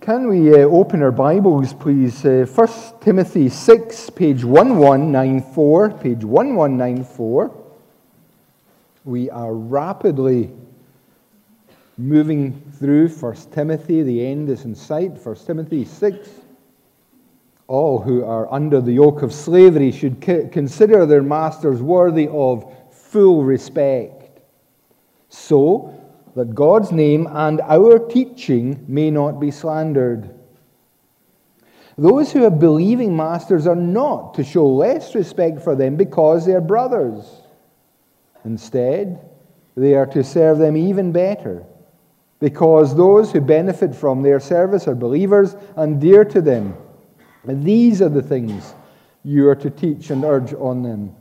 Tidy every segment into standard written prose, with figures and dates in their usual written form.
Can we open our Bibles, please? 1 Timothy 6, page 1194. Page 1194. We are rapidly moving through 1 Timothy. The end is in sight. 1 Timothy 6. All who are under the yoke of slavery should consider their masters worthy of full respect, so that God's name and our teaching may not be slandered. Those who have believing masters are not to show less respect for them because they are brothers. Instead, they are to serve them even better, because those who benefit from their service are believers and dear to them. And these are the things you are to teach and urge on them.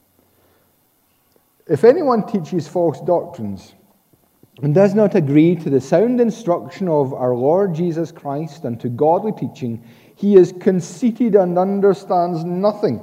If anyone teaches false doctrines and does not agree to the sound instruction of our Lord Jesus Christ and to godly teaching, he is conceited and understands nothing.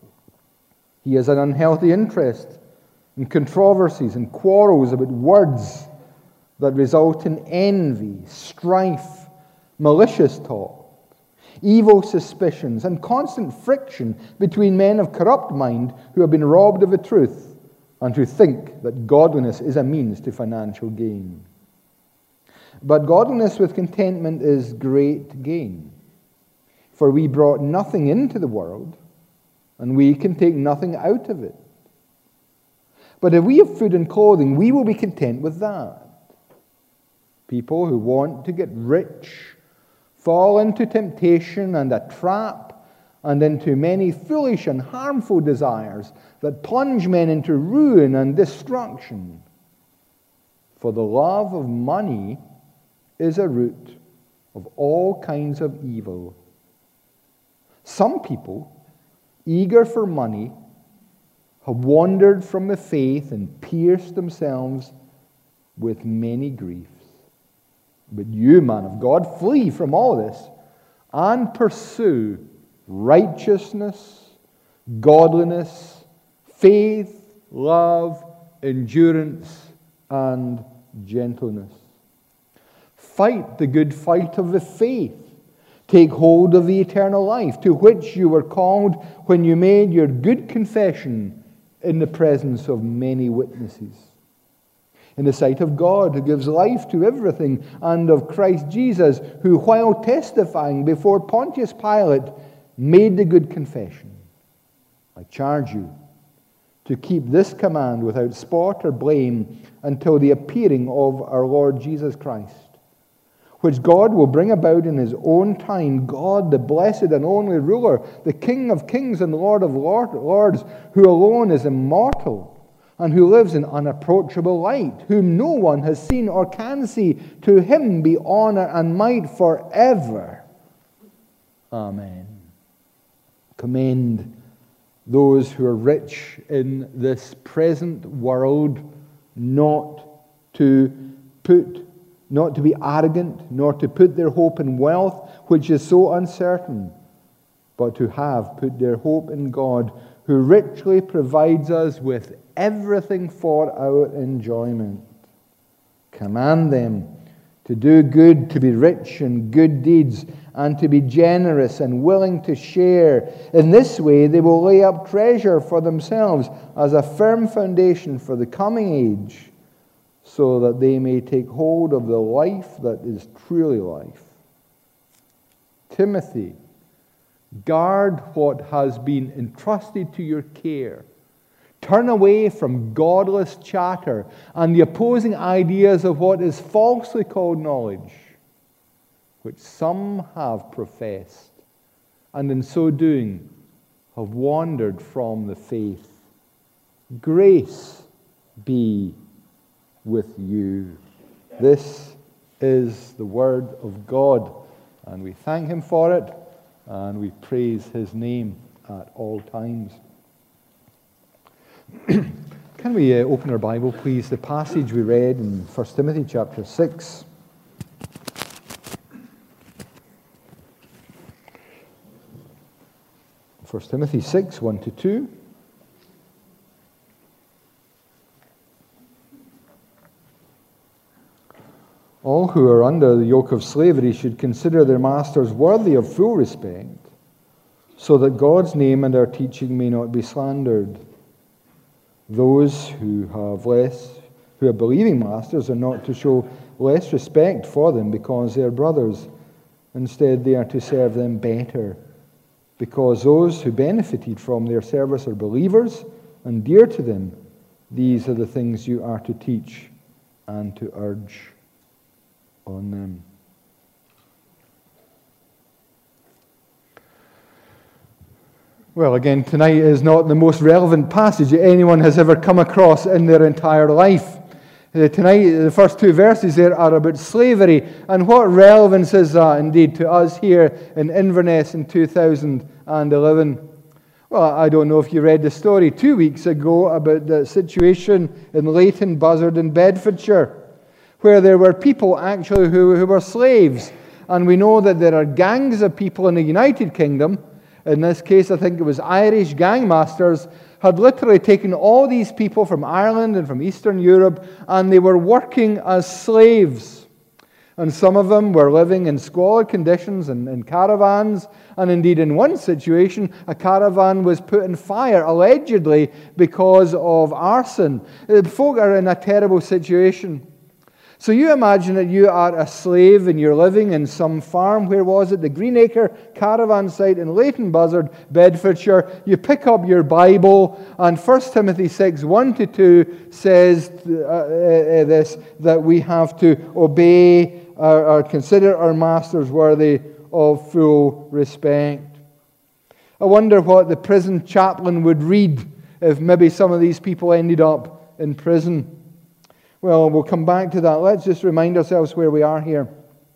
He has an unhealthy interest in controversies and quarrels about words that result in envy, strife, malicious talk, evil suspicions, and constant friction between men of corrupt mind who have been robbed of the truth and who think that godliness is a means to financial gain. But godliness with contentment is great gain. For we brought nothing into the world, and we can take nothing out of it. But if we have food and clothing, we will be content with that. People who want to get rich fall into temptation and a trap, and into many foolish and harmful desires that plunge men into ruin and destruction. For the love of money is a root of all kinds of evil. Some people, eager for money, have wandered from the faith and pierced themselves with many griefs. But you, man of God, flee from all this and pursue righteousness, godliness, faith, love, endurance, and gentleness. Fight the good fight of the faith. Take hold of the eternal life to which you were called when you made your good confession in the presence of many witnesses. In the sight of God, who gives life to everything, and of Christ Jesus, who, while testifying before Pontius Pilate, made the good confession. I charge you to keep this command without spot or blame until the appearing of our Lord Jesus Christ, which God will bring about in His own time. God, the blessed and only ruler, the King of kings and Lord of lords, who alone is immortal and who lives in unapproachable light, whom no one has seen or can see. To Him be honor and might forever. Amen. Commend those who are rich in this present world not to be arrogant, nor to put their hope in wealth, which is so uncertain, but to have put their hope in God, who richly provides us with everything for our enjoyment. Command them to do good, to be rich in good deeds, and to be generous and willing to share. In this way, they will lay up treasure for themselves as a firm foundation for the coming age, so that they may take hold of the life that is truly life. Timothy, guard what has been entrusted to your care. Turn away from godless chatter and the opposing ideas of what is falsely called knowledge, which some have professed, and in so doing have wandered from the faith. Grace be with you. This is the word of God, and we thank Him for it, and we praise His name at all times. Can we open our Bible, please? The passage we read in 1 Timothy chapter 6. First Timothy 6, 1-2. All who are under the yoke of slavery should consider their masters worthy of full respect, so that God's name and our teaching may not be slandered. Those who are believing masters are not to show less respect for them because they are brothers. Instead, they are to serve them better, because those who benefited from their service are believers and dear to them. These are the things you are to teach and to urge on them. Well, again, tonight is not the most relevant passage that anyone has ever come across in their entire life. Tonight, the first two verses there are about slavery. And what relevance is that indeed to us here in Inverness in 2011? Well, I don't know if you read the story 2 weeks ago about the situation in Leighton Buzzard in Bedfordshire, where there were people actually who were slaves. And we know that there are gangs of people in the United Kingdom. In this case, I think it was Irish gangmasters had literally taken all these people from Ireland and from Eastern Europe, and they were working as slaves. And some of them were living in squalid conditions in caravans, and indeed in one situation, a caravan was put in fire, allegedly because of arson. The folk are in a terrible situation. So you imagine that you are a slave and you're living in some farm. Where was it? The Greenacre caravan site in Leighton Buzzard, Bedfordshire. You pick up your Bible, and 1 Timothy 6, 1-2 says this, that we have to obey or consider our masters worthy of full respect. I wonder what the prison chaplain would read if maybe some of these people ended up in prison. Well, we'll come back to that. Let's just remind ourselves where we are here.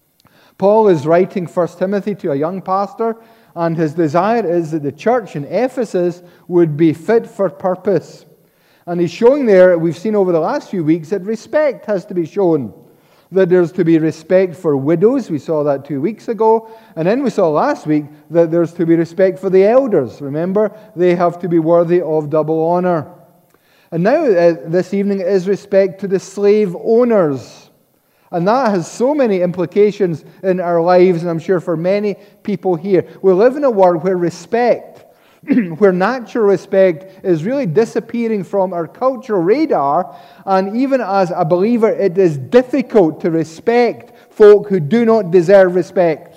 Paul is writing 1 Timothy to a young pastor, and his desire is that the church in Ephesus would be fit for purpose. And he's showing there, we've seen over the last few weeks, that respect has to be shown. That there's to be respect for widows. We saw that 2 weeks ago. And then we saw last week that there's to be respect for the elders. Remember, they have to be worthy of double honor. And now, this evening, is respect to the slave owners. And that has so many implications in our lives, and I'm sure for many people here. We live in a world where respect, where natural respect is really disappearing from our cultural radar, and even as a believer, it is difficult to respect folk who do not deserve respect.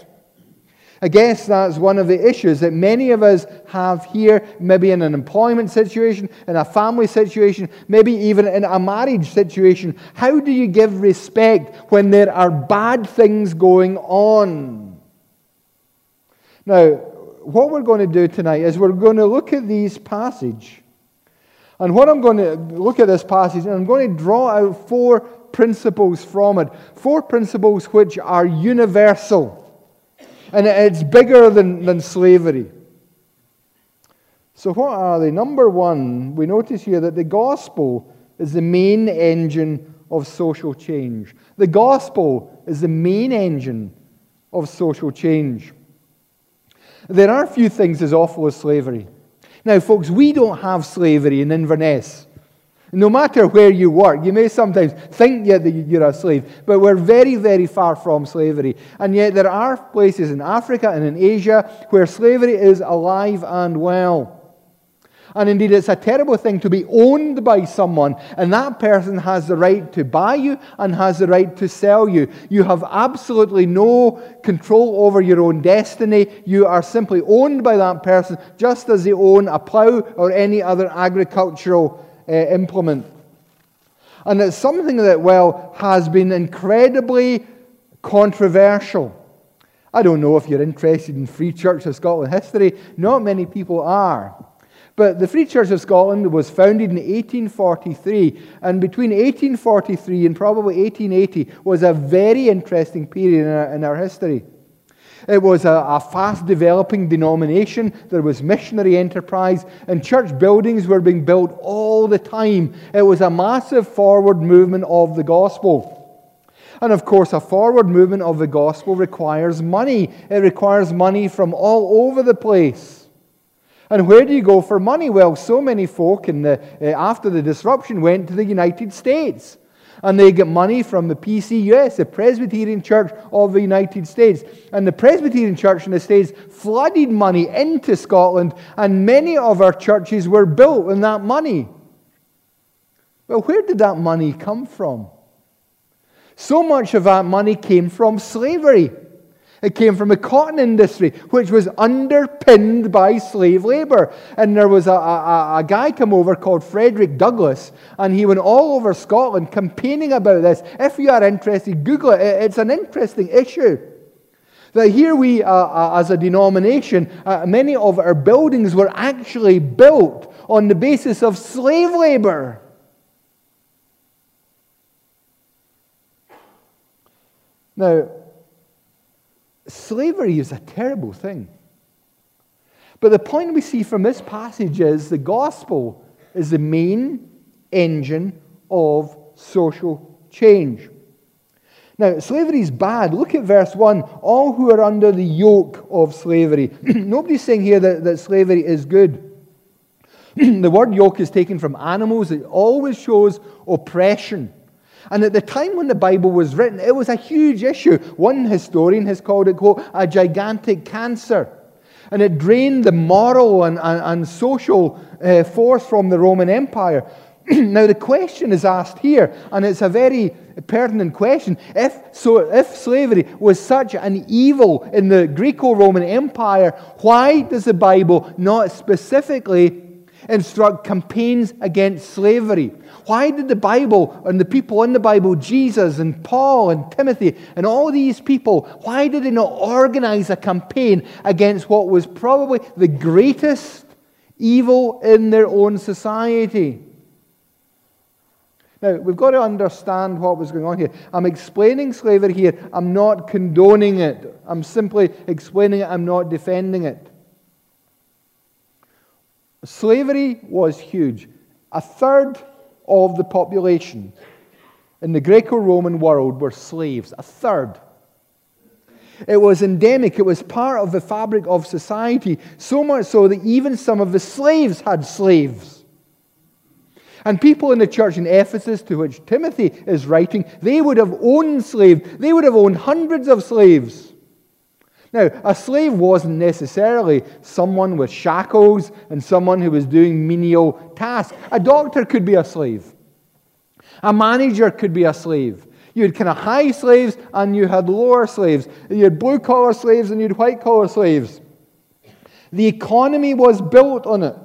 I guess that's one of the issues that many of us have here, maybe in an employment situation, in a family situation, maybe even in a marriage situation. How do you give respect when there are bad things going on? Now, what we're going to do tonight is we're going to look at these passages. And what I'm going to look at this passage, and I'm going to draw out 4 principles from it. 4 principles which are universal. And it's bigger than slavery. So what are they? Number 1, we notice here that the gospel is the main engine of social change. The gospel is the main engine of social change. There are few things as awful as slavery. Now, folks, we don't have slavery in Inverness. No matter where you work, you may sometimes think that you're a slave, but we're very, very far from slavery. And yet there are places in Africa and in Asia where slavery is alive and well. And indeed, it's a terrible thing to be owned by someone, and that person has the right to buy you and has the right to sell you. You have absolutely no control over your own destiny. You are simply owned by that person, just as they own a plow or any other agricultural implement. And it's something that, well, has been incredibly controversial. I don't know if you're interested in Free Church of Scotland history. Not many people are. But the Free Church of Scotland was founded in 1843, and between 1843 and probably 1880 was a very interesting period in our history. It was a fast-developing denomination. There was missionary enterprise, and church buildings were being built all the time. It was a massive forward movement of the gospel. And of course, a forward movement of the gospel requires money. It requires money from all over the place. And where do you go for money? Well, so many folk after the disruption went to the United States. And they get money from the PCUS, the Presbyterian Church of the United States. And the Presbyterian Church in the States flooded money into Scotland, and many of our churches were built on that money. Well, where did that money come from? So much of that money came from slavery. It came from the cotton industry, which was underpinned by slave labor. And there was a guy come over called Frederick Douglass, and he went all over Scotland campaigning about this. If you are interested, Google it. It's an interesting issue. That here we, as a denomination, many of our buildings were actually built on the basis of slave labor. Now, slavery is a terrible thing. But the point we see from this passage is the gospel is the main engine of social change. Now, slavery is bad. Look at verse 1. All who are under the yoke of slavery. Nobody's saying here that slavery is good. The word yoke is taken from animals. It always shows oppression. And at the time when the Bible was written, it was a huge issue. One historian has called it, quote, a gigantic cancer. And it drained the moral and social force from the Roman Empire. Now the question is asked here, and it's a very pertinent question. If slavery was such an evil in the Greco-Roman Empire, why does the Bible not specifically instruct campaigns against slavery? Why did the Bible and the people in the Bible, Jesus and Paul and Timothy and all these people, why did they not organize a campaign against what was probably the greatest evil in their own society? Now, we've got to understand what was going on here. I'm explaining slavery here. I'm not condoning it. I'm simply explaining it. I'm not defending it. Slavery was huge. A third of the population in the Greco-Roman world were slaves. A third. It was endemic. It was part of the fabric of society, so much so that even some of the slaves had slaves. And people in the church in Ephesus, to which Timothy is writing, they would have owned slaves. They would have owned hundreds of slaves. Now, a slave wasn't necessarily someone with shackles and someone who was doing menial tasks. A doctor could be a slave. A manager could be a slave. You had kind of high slaves and you had lower slaves. You had blue-collar slaves and you had white-collar slaves. The economy was built on it.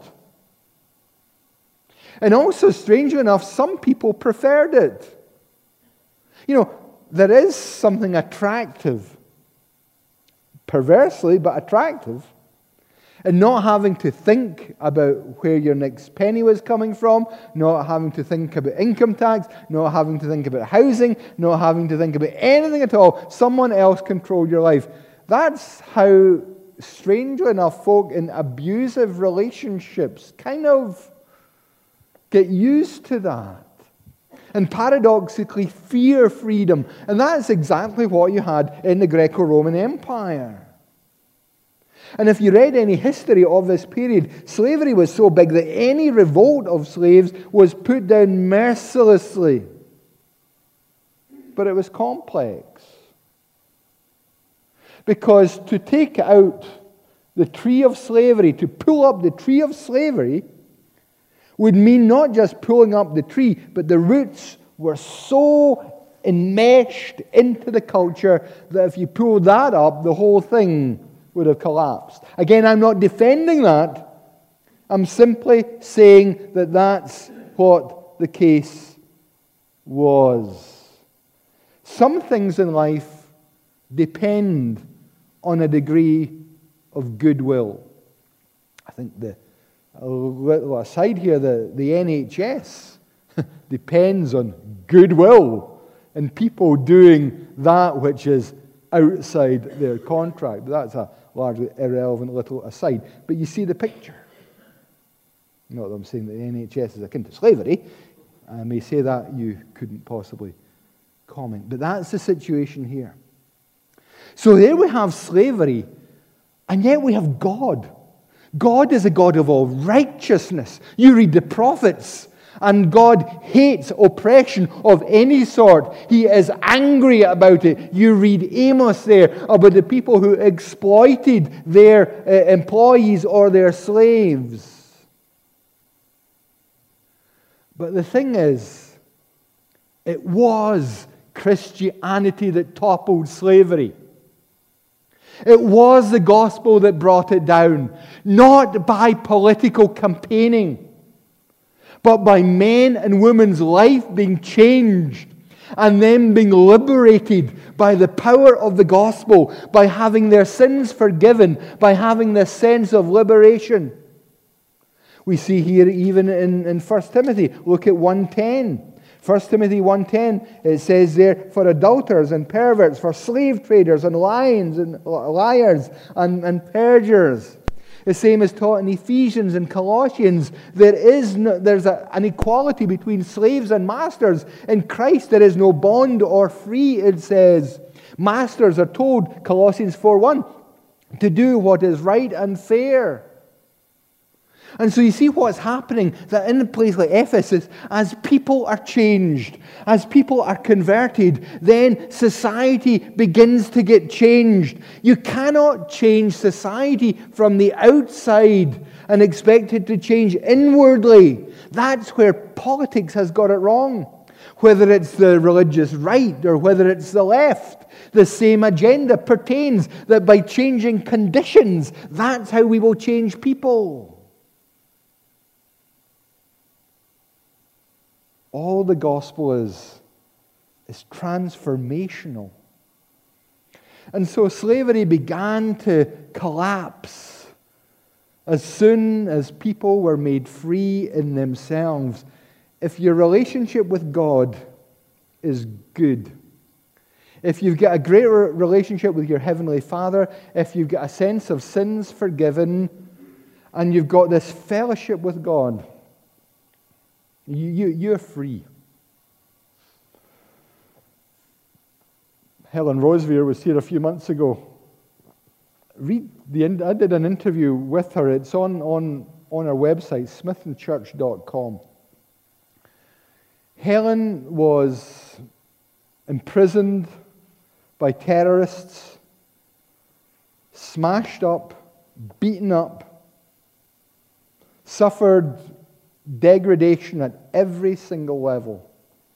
And also, strangely enough, some people preferred it. You know, there is something attractive, perversely, but attractive, and not having to think about where your next penny was coming from, not having to think about income tax, not having to think about housing, not having to think about anything at all. Someone else controlled your life. That's how, strangely enough, folk in abusive relationships kind of get used to that. And paradoxically fear freedom. And that's exactly what you had in the Greco-Roman Empire. And if you read any history of this period, slavery was so big that any revolt of slaves was put down mercilessly. But it was complex. Because to take out the tree of slavery, to pull up the tree of slavery, would mean not just pulling up the tree, but the roots were so enmeshed into the culture that if you pulled that up, the whole thing would have collapsed. Again, I'm not defending that. I'm simply saying that that's what the case was. Some things in life depend on a degree of goodwill. I think a little aside here, the NHS depends on goodwill and people doing that which is outside their contract. That's a largely irrelevant little aside. But you see the picture. Not that I'm saying that the NHS is akin to slavery. I may say that, you couldn't possibly comment. But that's the situation here. So there we have slavery, and yet we have God. God is a God of all righteousness. You read the prophets, And God hates oppression of any sort. He is angry about it. You read Amos there about the people who exploited their employees or their slaves. But the thing is, it was Christianity that toppled slavery. It was the gospel that brought it down, not by political campaigning, but by men and women's life being changed and them being liberated by the power of the gospel, by having their sins forgiven, by having this sense of liberation. We see here even in 1 Timothy, look at 1:10. 1 Timothy 1:10, it says there, for adulterers and perverts, for slave traders and liars and perjurers. The same is taught in Ephesians and Colossians. There's an equality between slaves and masters. In Christ there is no bond or free, it says. Masters are told, Colossians 4:1, to do what is right and fair. And so you see what's happening, that in a place like Ephesus, as people are changed, as people are converted, then society begins to get changed. You cannot change society from the outside and expect it to change inwardly. That's where politics has got it wrong. Whether it's the religious right or whether it's the left, the same agenda pertains that by changing conditions, that's how we will change people. All the gospel is transformational. And so slavery began to collapse as soon as people were made free in themselves. If your relationship with God is good, if you've got a great relationship with your Heavenly Father, if you've got a sense of sins forgiven, and you've got this fellowship with God, you're free. Helen Rosevear was here a few months ago. I did an interview with her. It's on our website, smithandchurch.com. Helen was imprisoned by terrorists, smashed up, beaten up, suffered degradation at every single level.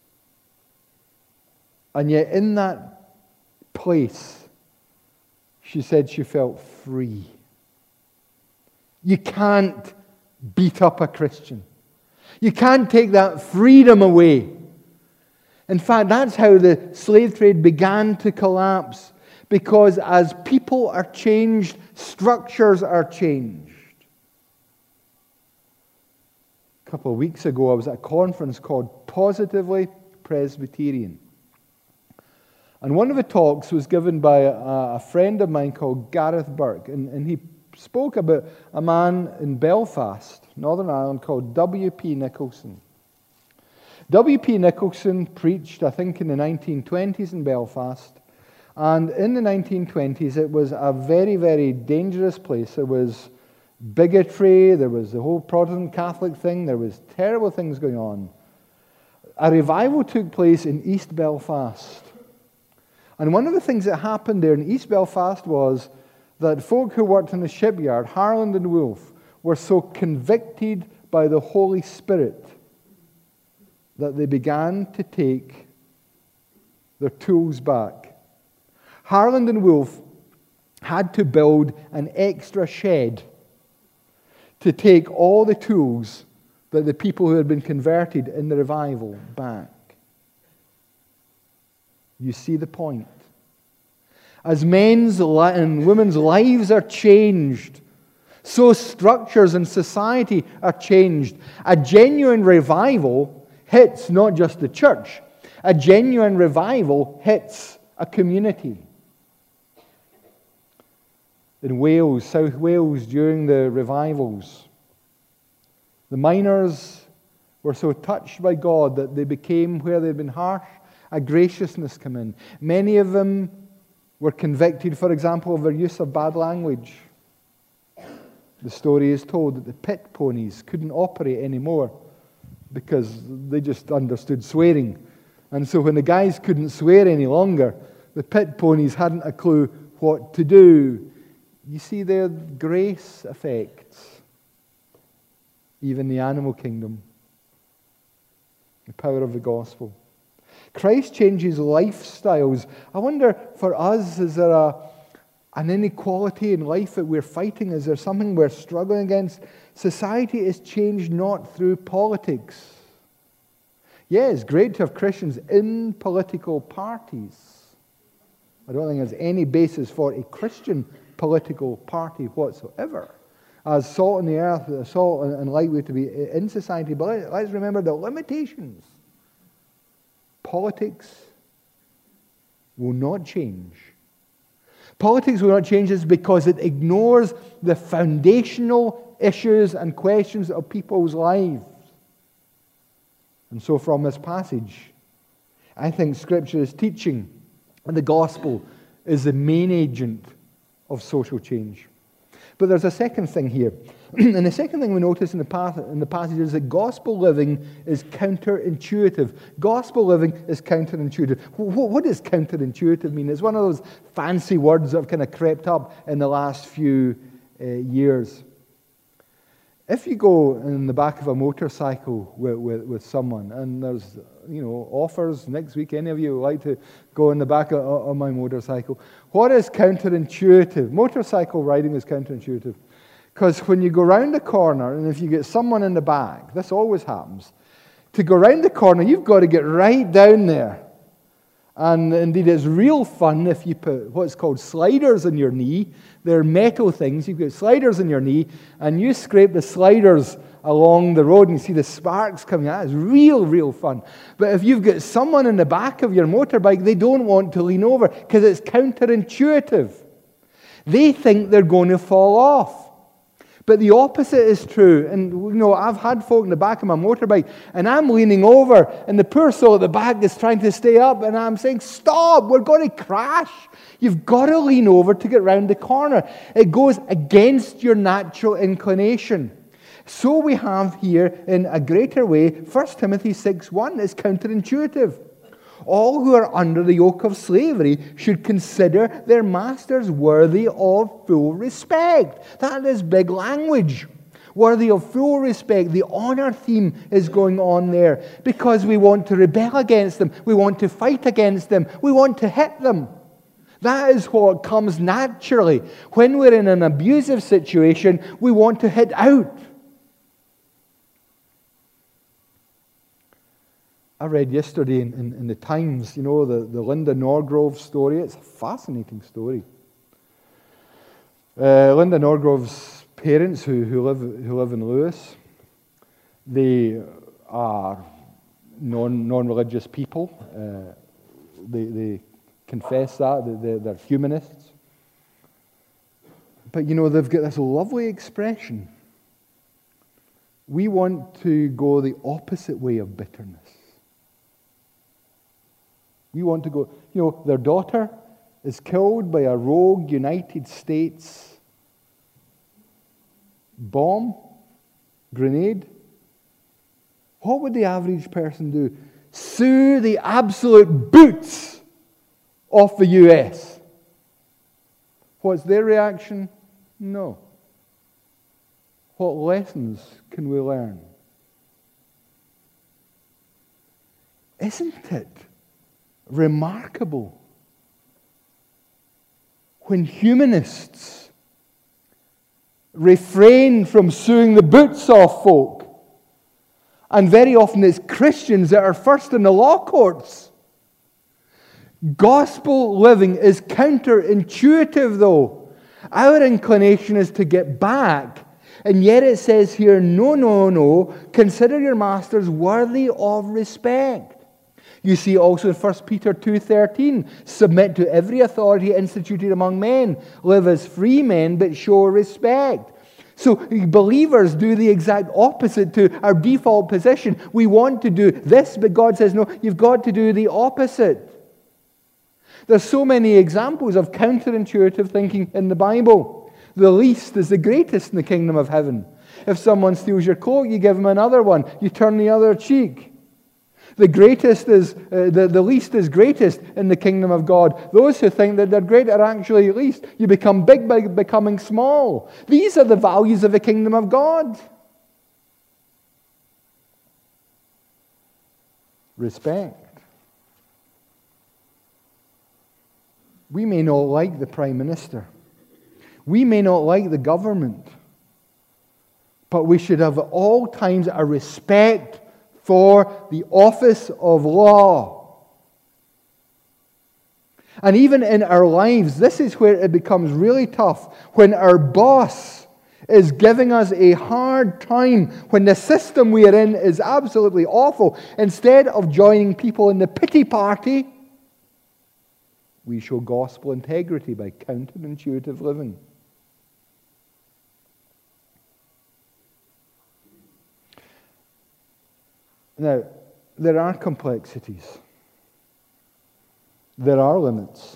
And yet in that place, she said she felt free. You can't beat up a Christian. You can't take that freedom away. In fact, that's how the slave trade began to collapse. Because as people are changed, structures are changed. A couple of weeks ago, I was at a conference called Positively Presbyterian. And one of the talks was given by a friend of mine called Gareth Burke. And he spoke about a man in Belfast, Northern Ireland, called W.P. Nicholson. W.P. Nicholson preached, I think, in the 1920s in Belfast. And in the 1920s, it was a very, very dangerous place. There was bigotry, there was the whole Protestant Catholic thing, there was terrible things going on. A revival took place in East Belfast. And one of the things that happened there in East Belfast was that folk who worked in the shipyard, Harland and Wolff, were so convicted by the Holy Spirit that they began to take their tools back. Harland and Wolff had to build an extra shed to take all the tools that the people who had been converted in the revival back. You see the point. As men's and women's lives are changed, so structures in society are changed. A genuine revival hits not just the church. A genuine revival hits a community. In Wales, South Wales, during the revivals, the miners were so touched by God that they became, where they'd been harsh, a graciousness came in. Many of them were convicted, for example, of their use of bad language. The story is told that the pit ponies couldn't operate anymore because they just understood swearing. And so when the guys couldn't swear any longer, the pit ponies hadn't a clue what to do. You see, their grace affects even the animal kingdom. The power of the gospel. Christ changes lifestyles. I wonder, for us, is there an inequality in life that we're fighting? Is there something we're struggling against? Society is changed not through politics. Yeah, it's great to have Christians in political parties. I don't think there's any basis for a Christian political party whatsoever. As salt in the earth, salt and light we're to be in society. But let's remember the limitations. Politics will not change. Politics will not change us because it ignores the foundational issues and questions of people's lives. And so from this passage, I think Scripture is teaching that the gospel is the main agent of social change. But there's a second thing here. And the second thing we notice in the passage is that gospel living is counterintuitive. Gospel living is counterintuitive. What does counterintuitive mean? It's one of those fancy words that have kind of crept up in the last few years. If you go in the back of a motorcycle with someone, and there's offers next week, any of you would like to go in the back of my motorcycle, what is counterintuitive? Motorcycle riding is counterintuitive. Because when you go round a corner, and if you get someone in the back, this always happens, to go round the corner, you've got to get right down there. And indeed, it's real fun if you put what's called sliders in your knee. They're metal things. You've got sliders in your knee, and you scrape the sliders along the road, and you see the sparks coming out. It's real fun. But if you've got someone in the back of your motorbike, they don't want to lean over because it's counterintuitive. They think they're going to fall off. But the opposite is true. And, I've had folk in the back of my motorbike, and I'm leaning over, and the poor soul at the back is trying to stay up, and I'm saying, stop, we're going to crash. You've got to lean over to get round the corner. It goes against your natural inclination. So we have here, in a greater way, 1 Timothy 6:1 is counterintuitive. All who are under the yoke of slavery should consider their masters worthy of full respect. That is big language. Worthy of full respect. The honor theme is going on there because we want to rebel against them. We want to fight against them. We want to hit them. That is what comes naturally. When we're in an abusive situation, we want to hit out. I read yesterday in the Times, the Linda Norgrove story. It's a fascinating story. Linda Norgrove's parents, who live in Lewis, they are non-religious people. They confess that they're humanists. But they've got this lovely expression. We want to go the opposite way of bitterness. We want to go, their daughter is killed by a rogue United States bomb, grenade. What would the average person do? Sue the absolute boots off the US. What's their reaction? No. What lessons can we learn? Isn't it remarkable when humanists refrain from suing the boots off folk, and very often it's Christians that are first in the law courts? Gospel living is counterintuitive, though. Our inclination is to get back, and yet it says here, no, consider your masters worthy of respect. You see also in 1 Peter 2:13, submit to every authority instituted among men. Live as free men, but show respect. So believers do the exact opposite to our default position. We want to do this, but God says, no, you've got to do the opposite. There's so many examples of counterintuitive thinking in the Bible. The least is the greatest in the kingdom of heaven. If someone steals your coat, you give them another one. You turn the other cheek. The greatest is, the least is greatest in the kingdom of God. Those who think that they're great are actually least. You become big by becoming small. These are the values of the kingdom of God. Respect. We may not like the Prime Minister. We may not like the government. But we should have at all times a respect for the office of law. And even in our lives, this is where it becomes really tough. When our boss is giving us a hard time, when the system we are in is absolutely awful, instead of joining people in the pity party, we show gospel integrity by counterintuitive living. Now, there are complexities. There are limits.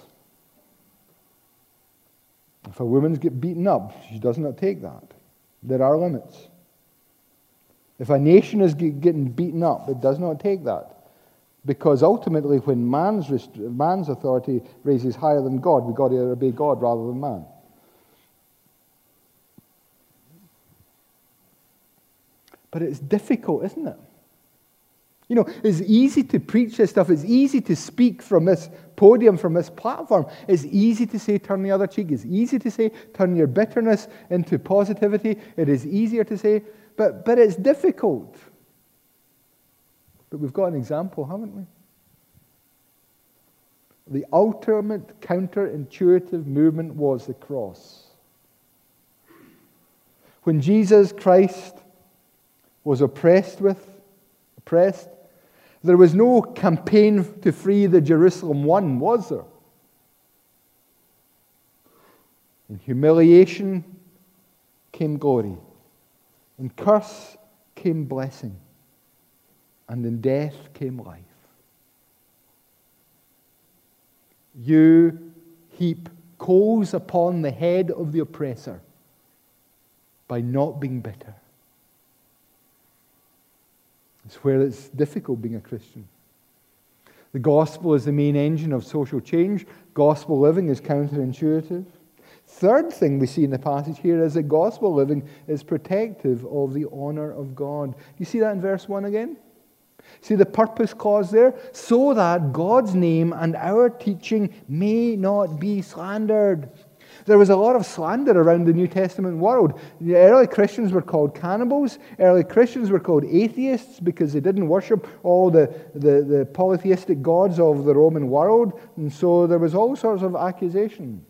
If a woman gets beaten up, she does not take that. There are limits. If a nation is getting beaten up, it does not take that. Because ultimately, when man's authority raises higher than God, we've got to obey God rather than man. But it's difficult, isn't it? You know, it's easy to preach this stuff. It's easy to speak from this podium, from this platform. It's easy to say, turn the other cheek. It's easy to say, turn your bitterness into positivity. It is easier to say, but it's difficult. But we've got an example, haven't we? The ultimate counterintuitive movement was the cross. When Jesus Christ was oppressed, there was no campaign to free the Jerusalem one, was there? In humiliation came glory. In curse came blessing. And in death came life. You heap coals upon the head of the oppressor by not being bitter. It's where it's difficult being a Christian. The gospel is the main engine of social change. Gospel living is counterintuitive. Third thing we see in the passage here is that gospel living is protective of the honor of God. You see that in verse 1 again? See the purpose clause there? So that God's name and our teaching may not be slandered. There was a lot of slander around the New Testament world. The early Christians were called cannibals. Early Christians were called atheists because they didn't worship all the polytheistic gods of the Roman world. And so there was all sorts of accusation.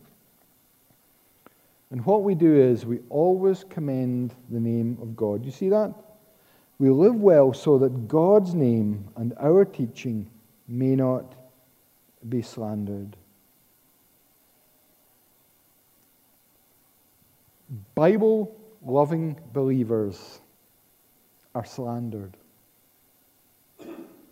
And what we do is we always commend the name of God. You see that? We live well so that God's name and our teaching may not be slandered. Bible-loving believers are slandered. Do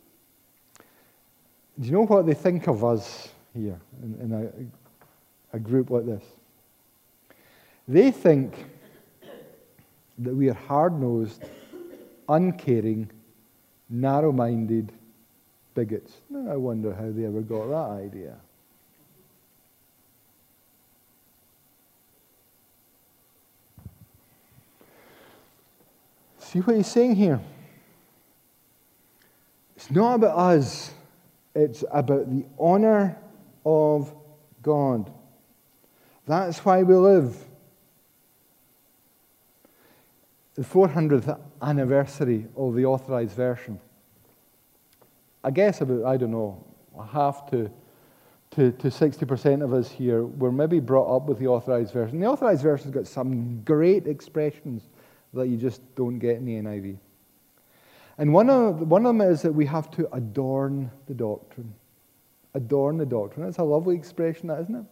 you know what they think of us here in a group like this? They think that we are hard-nosed, uncaring, narrow-minded bigots. Now, I wonder how they ever got that idea. See what he's saying here? It's not about us. It's about the honor of God. That's why we live. The 400th anniversary of the Authorized Version. I guess about, I don't know, half to 60% of us here were maybe brought up with the Authorized Version. The Authorized Version's got some great expressions that you just don't get in the NIV. And one of them is that we have to adorn the doctrine. Adorn the doctrine. That's a lovely expression, that, isn't it?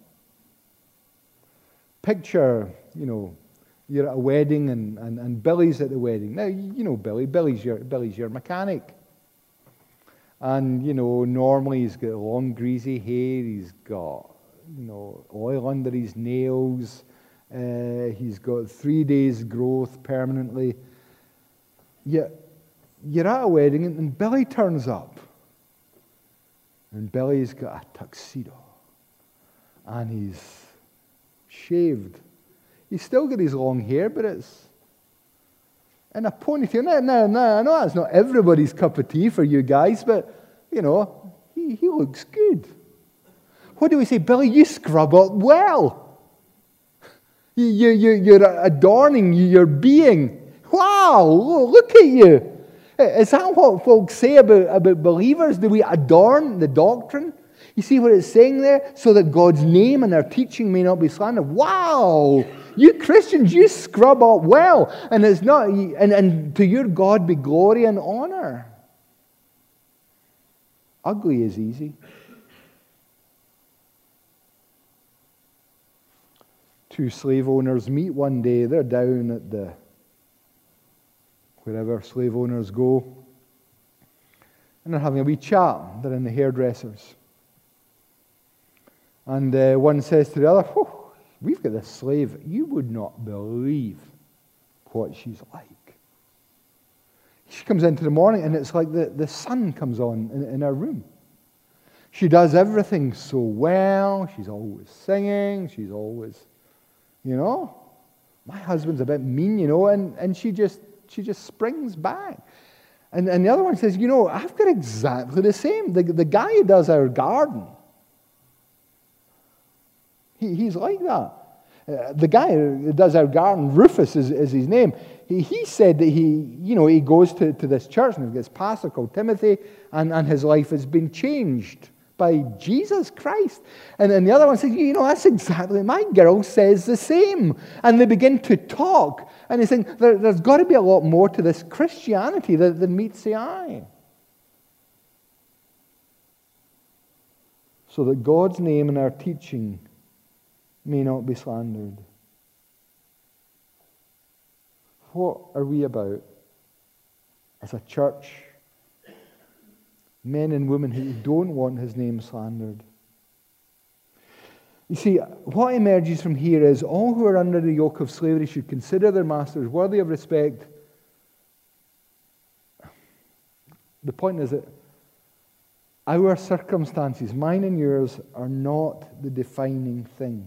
Picture, you're at a wedding and Billy's at the wedding. Now, you know Billy. Billy's your mechanic. And, normally he's got long, greasy hair. He's got, oil under his nails. He's got 3 days growth permanently. Yet, you're at a wedding and Billy turns up. And Billy's got a tuxedo. And he's shaved. He's still got his long hair, but it's in a ponytail. Now, I know that's not everybody's cup of tea for you guys, but, you know, he looks good. What do we say? Billy, you scrub up well. You're adorning your being. Wow, look at you. Is that what folks say about believers? Do we adorn the doctrine? You see what it's saying there? So that God's name and our teaching may not be slandered. Wow! You Christians, you scrub up well. And it's not, and to your God be glory and honor. Ugly is easy. Two slave owners meet one day. They're down at the wherever slave owners go. And they're having a wee chat. They're in the hairdressers. And one says to the other, we've got this slave. You would not believe what she's like. She comes into the morning and it's like the sun comes on in her room. She does everything so well. She's always singing. She's always, you know. My husband's a bit mean, you know, and she just springs back. And the other one says, you know, I've got exactly the same. The guy who does our garden, he's like that. The guy who does our garden, Rufus is his name. He said that he goes to this church and this pastor called Timothy, and his life has been changed by Jesus Christ. And the other one says, you know, that's exactly, my girl says the same. And they begin to talk. And they think, there's got to be a lot more to this Christianity than meets the eye. So that God's name and our teaching may not be slandered. What are we about as a church? Men and women who don't want his name slandered. You see, what emerges from here is all who are under the yoke of slavery should consider their masters worthy of respect. The point is that our circumstances, mine and yours, are not the defining thing.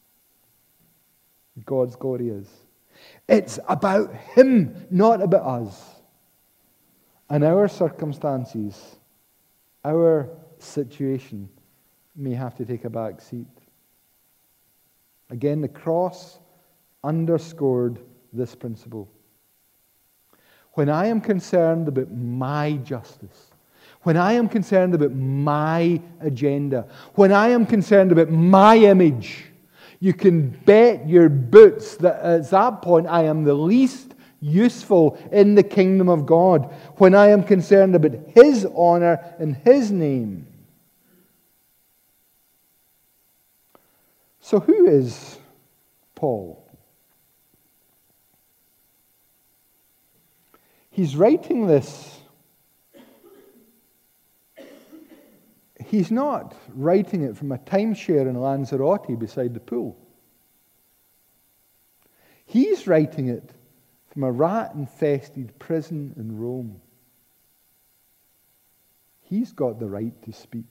God's glory is. It's about him, not about us. And our circumstances, our situation may have to take a back seat. Again, the cross underscored this principle. When I am concerned about my justice, when I am concerned about my agenda, when I am concerned about my image, you can bet your boots that at that point I am the least useful in the kingdom of God. When I am concerned about his honor and his name. So who is Paul? He's writing this. He's not writing it from a timeshare in Lanzarote beside the pool. He's writing it from a rat-infested prison in Rome. He's got the right to speak.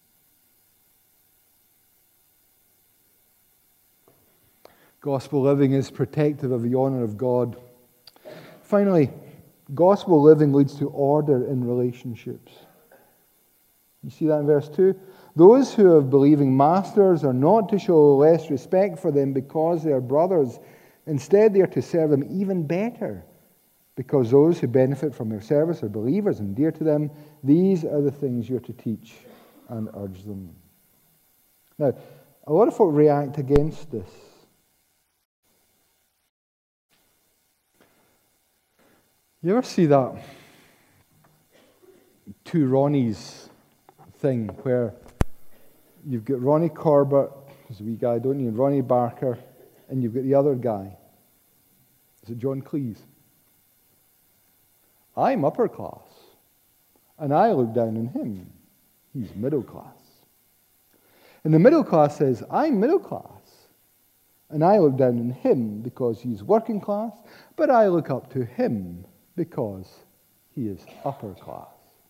Gospel living is protective of the honor of God. Finally, gospel living leads to order in relationships. You see that in verse 2? Those who have believing masters are not to show less respect for them because they are brothers. Instead, they are to serve them even better, because those who benefit from their service are believers and dear to them. These are the things you're to teach and urge them. Now, a lot of folk react against this. You ever see that two Ronnies thing where you've got Ronnie Corbett, who's a wee guy, don't you, and Ronnie Barker, and you've got the other guy. Is it John Cleese? I'm upper class, and I look down on him. He's middle class. And the middle class says, I'm middle class, And I look down on him because he's working class, but I look up to him because he is upper class.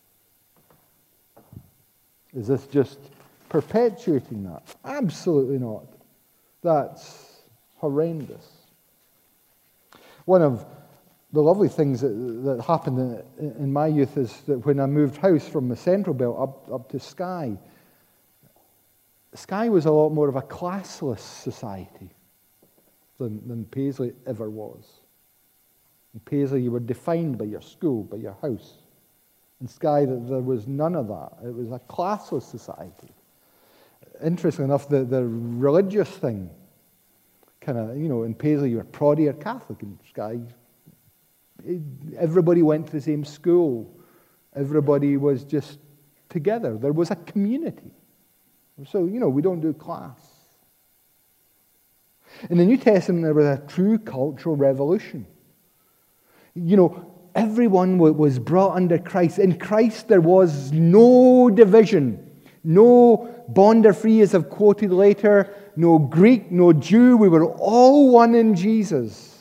Is this just perpetuating that? Absolutely not. That's horrendous. One of the lovely things that happened in my youth is that when I moved house from the Central Belt up to Skye, Skye was a lot more of a classless society than Paisley ever was. In Paisley, you were defined by your school, by your house. In Skye, there was none of that. It was a classless society. Interestingly enough, the religious thing, kind of, in Paisley, you were Proddy or Catholic. In Skye, everybody went to the same school. Everybody was just together. There was a community. So, we don't do class. In the New Testament, there was a true cultural revolution. Everyone was brought under Christ. In Christ, there was no division. No bond or free, as I've quoted later. No Greek, no Jew. We were all one in Jesus.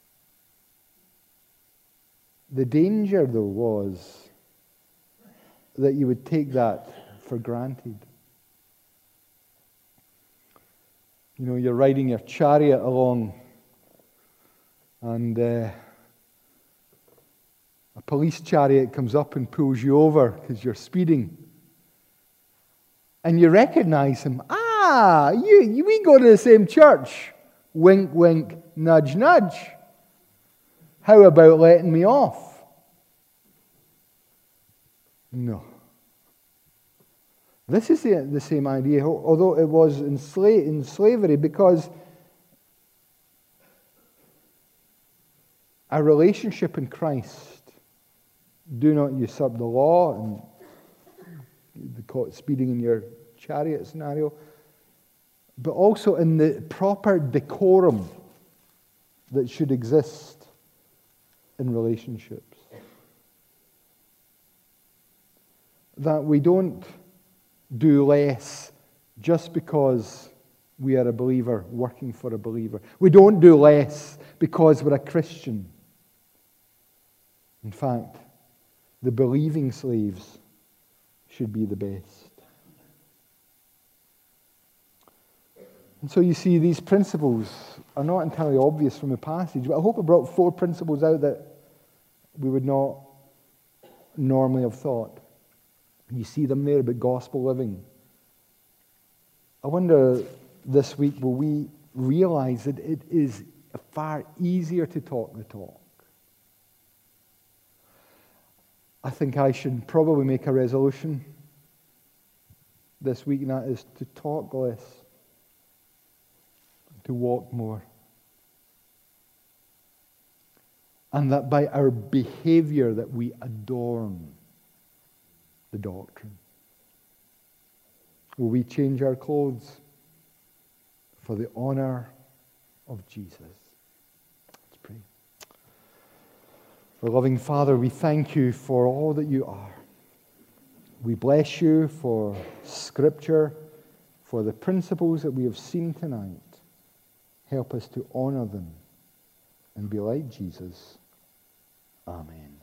The danger, though, was that you would take that for granted. You're riding your chariot along, and a police chariot comes up and pulls you over because you're speeding. And you recognize him. We go to the same church. Wink, wink, nudge, nudge. How about letting me off? No. This is the same idea, although it was in slavery, because a relationship in Christ, do not usurp the law, and they call it speeding in your chariot scenario, but also in the proper decorum that should exist in relationships. That we don't do less just because we are a believer working for a believer. We don't do less because we're a Christian. In fact, the believing slaves should be the best. And so you see, these principles are not entirely obvious from the passage, but I hope I brought 4 principles out that we would not normally have thought. You see them there about gospel living. I wonder this week, will we realize that it is far easier to talk the talk? I think I should probably make a resolution this week, and that is to talk less, to walk more. And that by our behavior that we adorn the doctrine. Will we change our clothes for the honor of Jesus? Let's pray. Our loving Father, we thank you for all that you are. We bless you for Scripture, for the principles that we have seen tonight. Help us to honor them and be like Jesus. Amen.